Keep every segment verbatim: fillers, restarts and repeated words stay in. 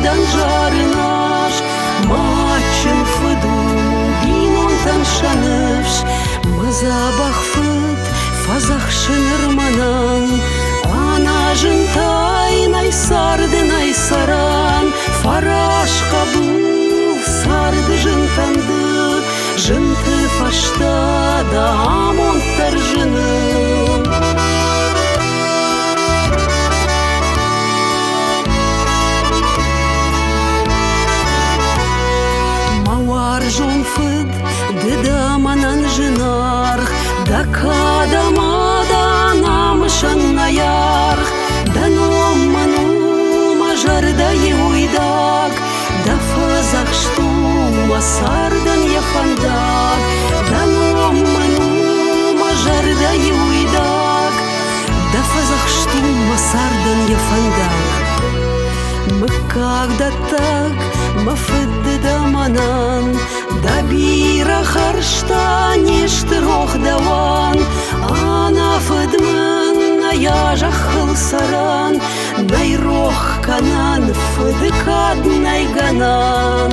Дан жарынаш, мачын фыду, бинон таншаныш, мызабах фыд, фазах шынырманан, анажын тайнай сарды найсаран, фараш кабул, сарды жынтанды, жынты фашта да амонттар жыны. Жон фыд, дыда манан жынарх, да кадамада намышан наярх, да ном ману мажарда еуйдак, да фазах штума сардан яфандак, да ном ману мажарда еуйдак, да фазах штума сардан яфандак. Мы когда так мафыдды да манан, да бира харшта нештырох даван, ана фыдмын наяжах хылсаран, найрох канан фыдыкад найганан.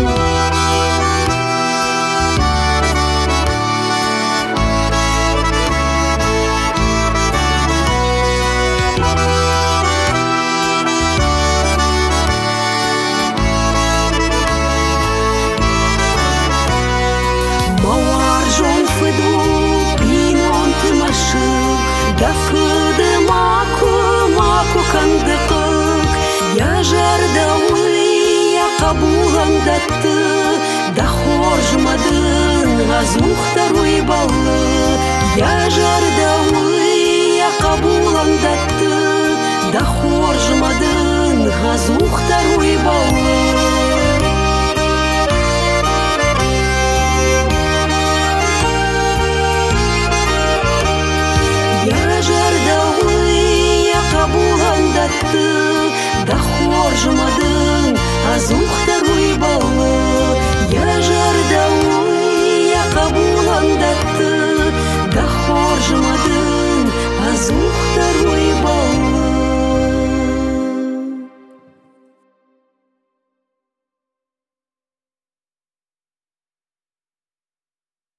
Да фыды маку, маку кандыкык, я жарда уй, я кабулан датты, да хоржмадын, азухтар уй баллы, я жарда уй, я кабулан датты, да хоржмадын, азухтар уй баллы. Да хоржмадын, азухтар уй баллы.